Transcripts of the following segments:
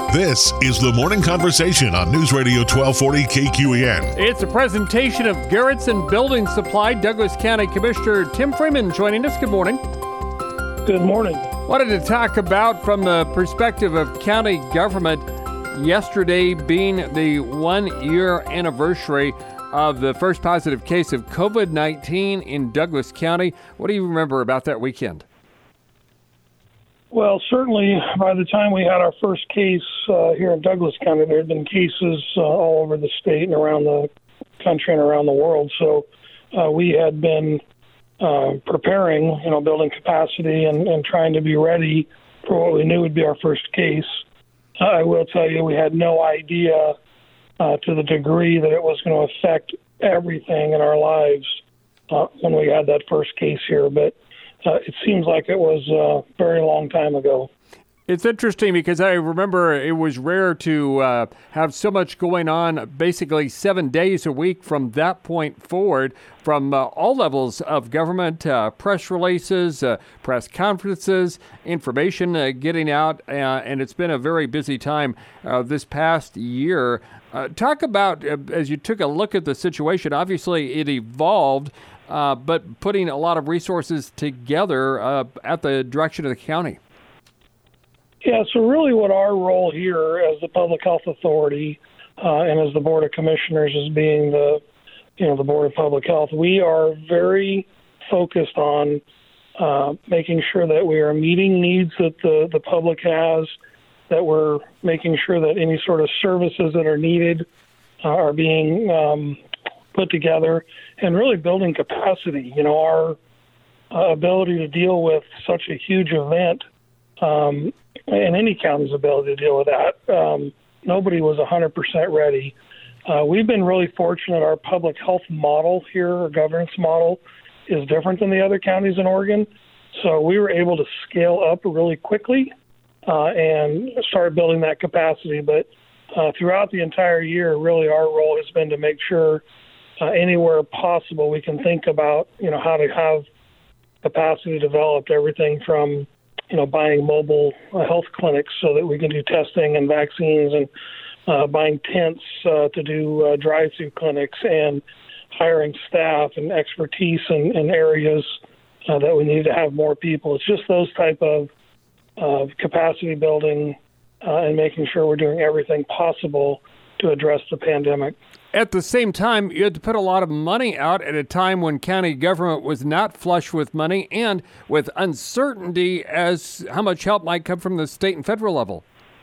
This is the Morning Conversation on News Radio 1240 KQEN. It's a presentation of Garrettson Building Supply. Douglas County Commissioner Tim Freeman joining us. Good morning. Good morning. Wanted to talk about, from the perspective of county government, yesterday being the 1-year anniversary of the first positive case of COVID-19 in Douglas County. What do you remember about that weekend? Well, certainly by the time we had our first case here in Douglas County, there had been cases all over the state and around the country and around the world. So we had been preparing, building capacity and trying to be ready for what we knew would be our first case. I will tell you, we had no idea to the degree that it was going to affect everything in our lives when we had that first case here. But it seems like it was a very long time ago. It's interesting because I remember it was rare to have so much going on basically 7 days a week from that point forward, from all levels of government, press releases, press conferences, information getting out, and it's been a very busy time this past year. Talk about, as you took a look at the situation, obviously it evolved, but putting a lot of resources together at the direction of the county. Yeah, so really what our role here as the Public Health Authority and as the Board of Commissioners, as being the Board of Public Health, we are very focused on making sure that we are meeting needs that the public has, that we're making sure that any sort of services that are needed are being put together, and really building capacity. Our ability to deal with such a huge event, and any county's ability to deal with that, nobody was 100% ready. We've been really fortunate. Our public health model here, our governance model, is different than the other counties in Oregon. So we were able to scale up really quickly and start building that capacity. But throughout the entire year, really our role has been to make sure anywhere possible we can think about, how to have capacity developed, everything from buying mobile health clinics so that we can do testing and vaccines, and buying tents to do drive-through clinics, and hiring staff and expertise in areas that we need to have more people. It's just those type of capacity building and making sure we're doing everything possible to address the pandemic. At the same time, you had to put a lot of money out at a time when county government was not flush with money and with uncertainty as how much help might come from the state and federal level.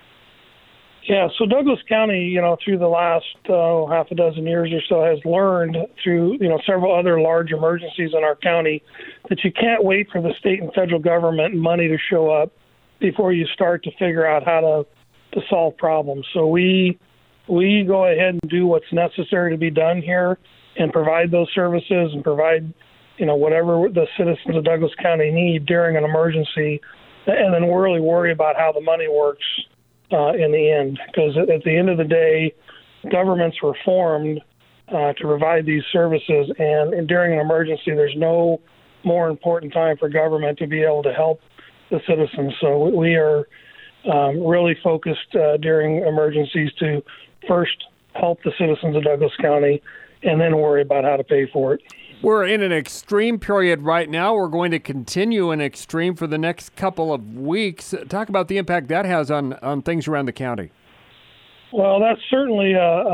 Yeah, so Douglas County, through the last half a dozen years or so, has learned through, several other large emergencies in our county that you can't wait for the state and federal government money to show up before you start to figure out how to solve problems. So we go ahead and do what's necessary to be done here and provide those services and provide, whatever the citizens of Douglas County need during an emergency, and then really worry about how the money works in the end. Because at the end of the day, governments were formed to provide these services, and during an emergency, there's no more important time for government to be able to help the citizens. So we are really focused during emergencies to first help the citizens of Douglas County and then worry about how to pay for it. We're in an extreme period right now. We're going to continue an extreme for the next couple of weeks. Talk about the impact that has on things around the county. Well, that's certainly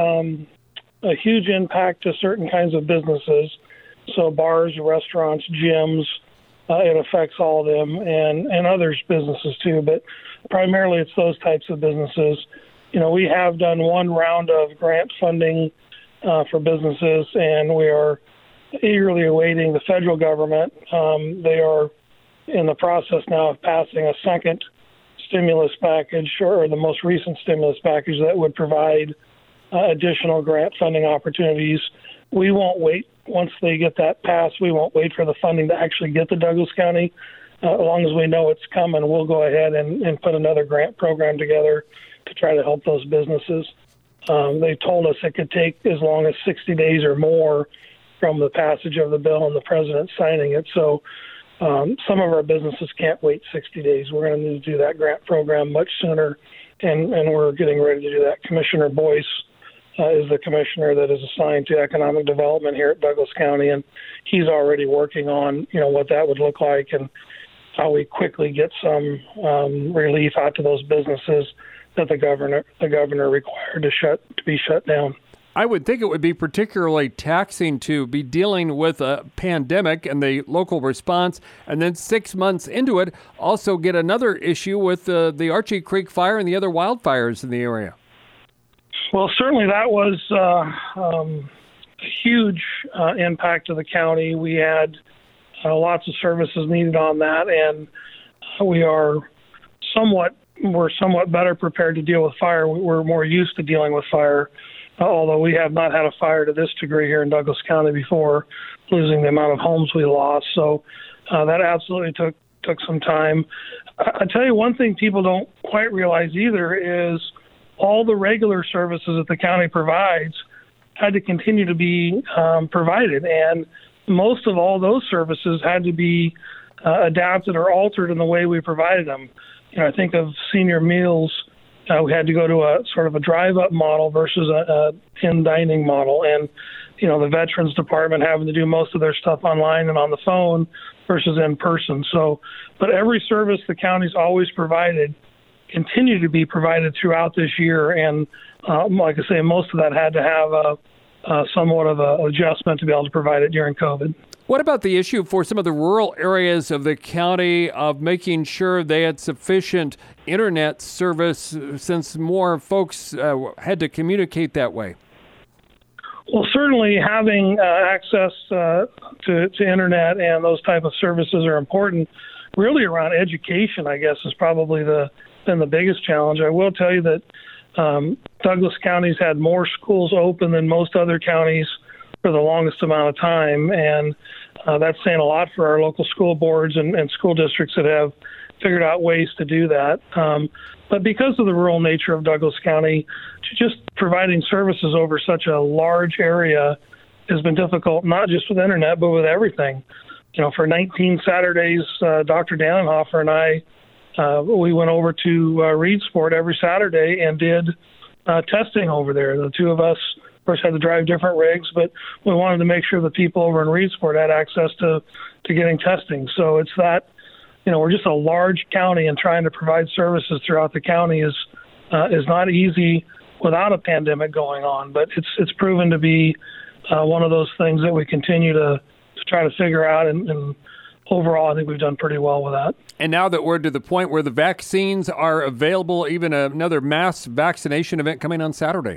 a huge impact to certain kinds of businesses. So bars, restaurants, gyms, it affects all of them, and others businesses too. But primarily it's those types of businesses. We have done one round of grant funding for businesses, and we are eagerly awaiting the federal government. They are in the process now of passing a second stimulus package, or the most recent stimulus package, that would provide additional grant funding opportunities. We won't wait. Once they get that passed, we won't wait for the funding to actually get to Douglas County. As long as we know it's coming, we'll go ahead and put another grant program together to try to help those businesses. They told us it could take as long as 60 days or more from the passage of the bill and the president signing it. So some of our businesses can't wait 60 days. We're going to need to do that grant program much sooner, and we're getting ready to do that. Commissioner Boyce is the commissioner that is assigned to economic development here at Douglas County, and he's already working on, what that would look like and how we quickly get some relief out to those businesses that the governor required to be shut down. I would think it would be particularly taxing to be dealing with a pandemic and the local response, and then 6 months into it, also get another issue with the Archie Creek fire and the other wildfires in the area. Well, certainly that was a huge impact to the county. We had lots of services needed on that, and we're somewhat better prepared to deal with fire. We're more used to dealing with fire, although we have not had a fire to this degree here in Douglas County before, losing the amount of homes we lost. So that absolutely took some time. I tell you, one thing people don't quite realize either is all the regular services that the county provides had to continue to be provided, and most of all those services had to be adapted or altered in the way we provided them. I think of senior meals. We had to go to a sort of a drive-up model versus a in-dining model, and the Veterans Department having to do most of their stuff online and on the phone versus in person. So, but every service the county's always provided continued to be provided throughout this year, and like I say, most of that had to have somewhat of an adjustment to be able to provide it during COVID. What about the issue for some of the rural areas of the county of making sure they had sufficient internet service, since more folks had to communicate that way? Well, certainly having access to internet and those type of services are important. Really around education, I guess, is probably been the biggest challenge. I will tell you that Douglas County's had more schools open than most other counties for the longest amount of time, and that's saying a lot for our local school boards and school districts that have figured out ways to do that. But because of the rural nature of Douglas County, just providing services over such a large area has been difficult, not just with internet, but with everything. For 19 Saturdays, Dr. Dannenhofer and I, we went over to Reedsport every Saturday and did testing over there. The two of us, of course, had to drive different rigs, but we wanted to make sure the people over in Reedsport had access to getting testing. So it's that, we're just a large county, and trying to provide services throughout the county is not easy without a pandemic going on. But it's proven to be one of those things that we continue to try to figure out, and overall, I think we've done pretty well with that. And now that we're to the point where the vaccines are available, even another mass vaccination event coming on Saturday.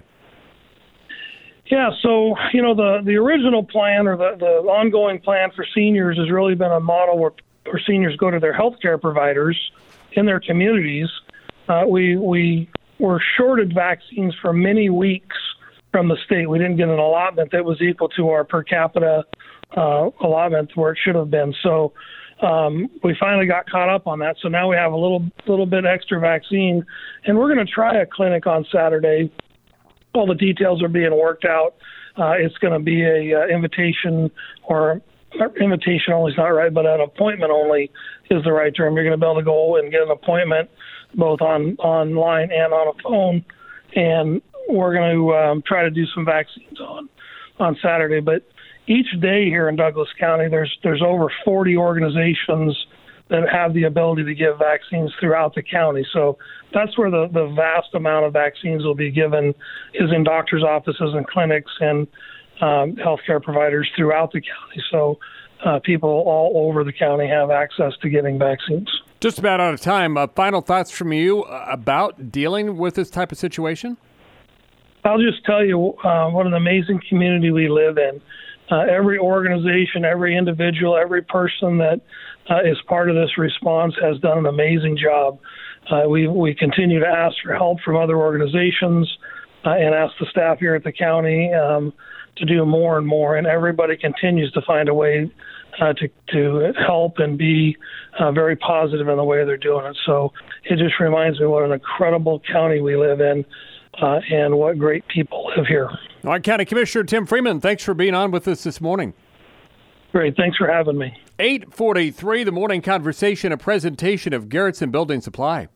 Yeah, so, the original plan, or the ongoing plan for seniors, has really been a model where seniors go to their healthcare providers in their communities. We were shorted vaccines for many weeks from the state. We didn't get an allotment that was equal to our per capita allotment where it should have been. So we finally got caught up on that. So now we have a little bit extra vaccine, and we're going to try a clinic on Saturday. All the details are being worked out. It's going to be a invitation, or invitation only is not right, but an appointment only is the right term. You're going to be able to go and get an appointment both online and on a phone, and we're going to try to do some vaccines on Saturday. But each day here in Douglas County, there's over 40 organizations that have the ability to give vaccines throughout the county. So that's where the vast amount of vaccines will be given, is in doctors' offices and clinics and healthcare providers throughout the county. So people all over the county have access to getting vaccines. Just about out of time. Final thoughts from you about dealing with this type of situation? I'll just tell you what an amazing community we live in. Every organization, every individual, every person that is part of this response has done an amazing job. We continue to ask for help from other organizations and ask the staff here at the county to do more and more, and everybody continues to find a way to help and be very positive in the way they're doing it. So it just reminds me what an incredible county we live in and what great people live here. All right, County Commissioner Tim Freeman, thanks for being on with us this morning. Great. Thanks for having me. 8:43, the morning conversation, a presentation of Garrettson Building Supply.